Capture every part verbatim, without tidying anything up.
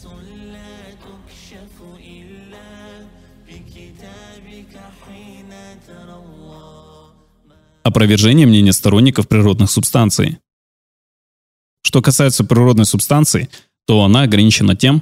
Опровержение мнения сторонников природных субстанций. Что касается природной субстанции, то она ограничена тем,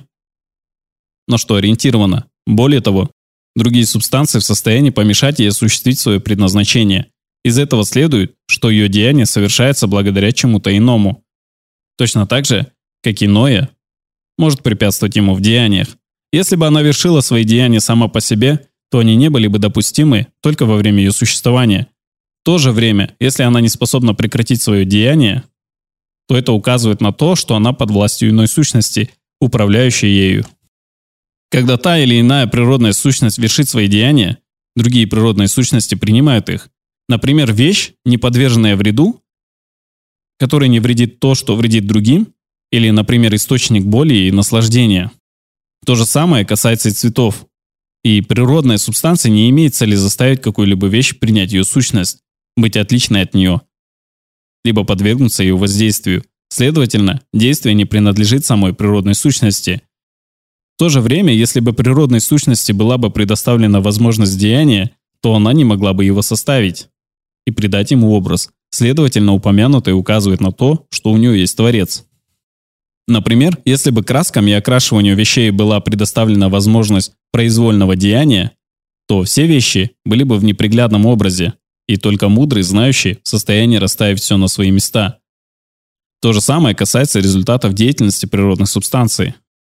на что ориентирована. Более того, другие субстанции в состоянии помешать ей осуществить свое предназначение. Из этого следует, что ее деяние совершается благодаря чему-то иному. Точно так же, как иное может препятствовать ему в деяниях. Если бы она вершила свои деяния сама по себе, то они не были бы допустимы только во время ее существования. В то же время, если она не способна прекратить свое деяние, то это указывает на то, что она под властью иной сущности, управляющей ею. Когда та или иная природная сущность вершит свои деяния, другие природные сущности принимают их. Например, вещь, не подверженная вреду, которая не вредит то, что вредит другим, или, например, источник боли и наслаждения. То же самое касается и цветов. И природная субстанция не имеет цели заставить какую-либо вещь принять ее сущность, быть отличной от нее, либо подвергнуться ее воздействию. Следовательно, действие не принадлежит самой природной сущности. В то же время, если бы природной сущности была бы предоставлена возможность деяния, то она не могла бы его составить и придать ему образ. Следовательно, упомянутое указывает на то, что у нее есть Творец. Например, если бы краскам и окрашиванию вещей была предоставлена возможность произвольного деяния, то все вещи были бы в неприглядном образе, и только мудрый, знающий, в состоянии расставить все на свои места. То же самое касается результатов деятельности природных субстанций.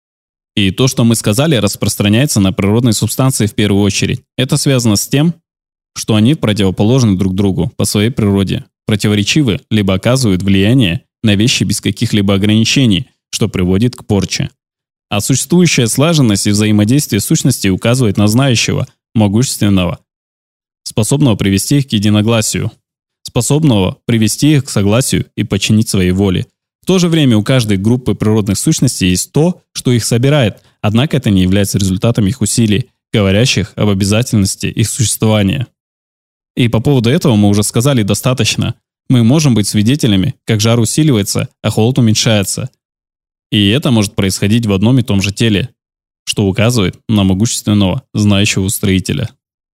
И то, что мы сказали, распространяется на природные субстанции в первую очередь. Это связано с тем, что они противоположны друг другу по своей природе, противоречивы, либо оказывают влияние на вещи без каких-либо ограничений, что приводит к порче. А существующая слаженность и взаимодействие сущностей указывает на знающего, могущественного, способного привести их к единогласию, способного привести их к согласию и подчинить своей воле. В то же время у каждой группы природных сущностей есть то, что их собирает, однако это не является результатом их усилий, говорящих об обязательности их существования. И по поводу этого мы уже сказали достаточно. Мы можем быть свидетелями, как жар усиливается, а холод уменьшается. И это может происходить в одном и том же теле, что указывает на могущественного, знающего устроителя.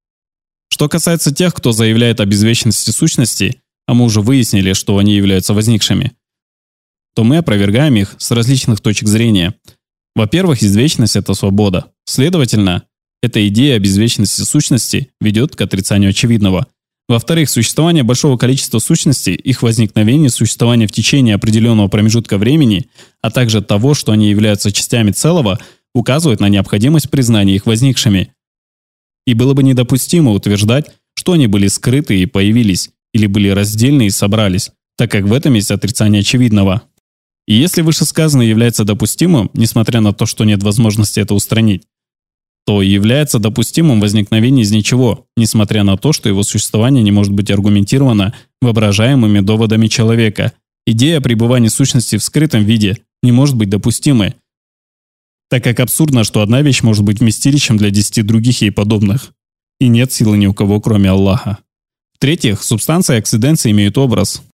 Что касается тех, кто заявляет о безвечности сущностей, а мы уже выяснили, что они являются возникшими, то мы опровергаем их с различных точек зрения. Во-первых, извечность – это свобода. Следовательно, эта идея о безвечности сущности ведет к отрицанию очевидного. Во-вторых, существование большого количества сущностей, их возникновение, существование в течение определенного промежутка времени, а также того, что они являются частями целого, указывает на необходимость признания их возникшими. И было бы недопустимо утверждать, что они были скрыты и появились, или были раздельны и собрались, так как в этом есть отрицание очевидного. И если вышесказанное является допустимым, несмотря на то, что нет возможности это устранить, то является допустимым возникновение из ничего, несмотря на то, что его существование не может быть аргументировано воображаемыми доводами человека. Идея пребывания сущности в скрытом виде не может быть допустимой, так как абсурдно, что одна вещь может быть вместилищем для десяти других ей подобных, и нет силы ни у кого, кроме Аллаха. В-третьих, субстанция и акциденция имеют образ,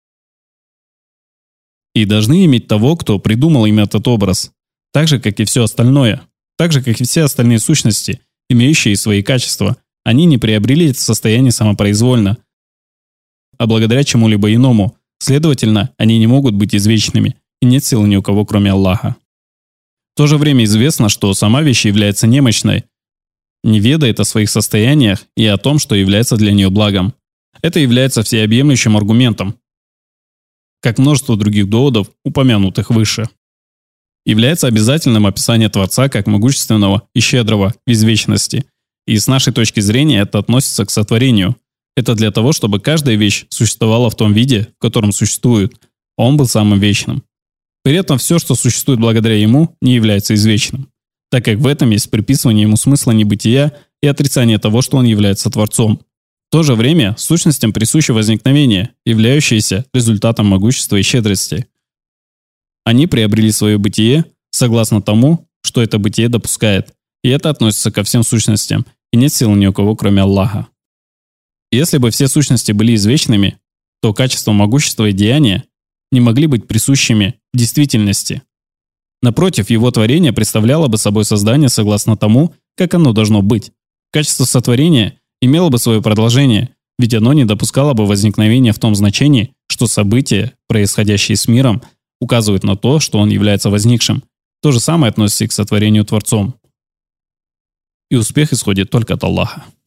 и должны иметь того, кто придумал им этот образ, так же, как и все остальное. Так же, как и все остальные сущности, имеющие свои качества, они не приобрели это состояние самопроизвольно, а благодаря чему-либо иному. Следовательно, они не могут быть извечными, и нет силы ни у кого, кроме Аллаха. В то же время известно, что сама вещь является немощной, не ведает о своих состояниях и о том, что является для нее благом. Это является всеобъемлющим аргументом, как множество других доводов, упомянутых выше. Является обязательным описание Творца как могущественного и щедрого в извечности. И с нашей точки зрения это относится к сотворению. Это для того, чтобы каждая вещь существовала в том виде, в котором существует, а Он был самым вечным. При этом все, что существует благодаря Ему, не является извечным, так как в этом есть приписывание Ему смысла небытия и отрицание того, что Он является Творцом. В то же время сущностям присуще возникновение, являющееся результатом могущества и щедрости. Они приобрели свое бытие согласно тому, что это бытие допускает, и это относится ко всем сущностям, и нет сил ни у кого, кроме Аллаха. Если бы все сущности были извечными, то качества могущества и деяния не могли быть присущими в действительности. Напротив, его творение представляло бы собой создание согласно тому, как оно должно быть. Качество сотворения имело бы свое продолжение, ведь оно не допускало бы возникновения в том значении, что события, происходящие с миром, указывают на то, что он является возникшим. То же самое относится и к сотворению Творцом. И успех исходит только от Аллаха.